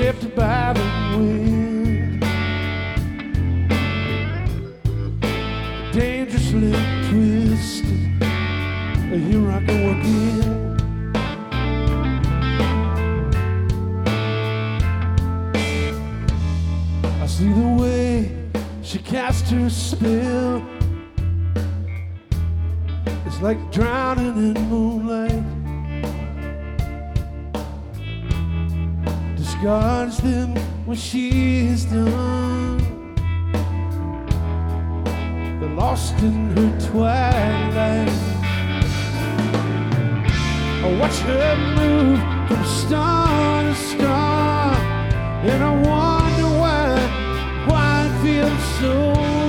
shaped by the wind, dangerously twisted. Here I go again. I see the way she cast her spell. It's like drowning in moonlight. Discards them when she is done. They're lost in her twilight. I watch her move from star to star, and I wonder why it feels so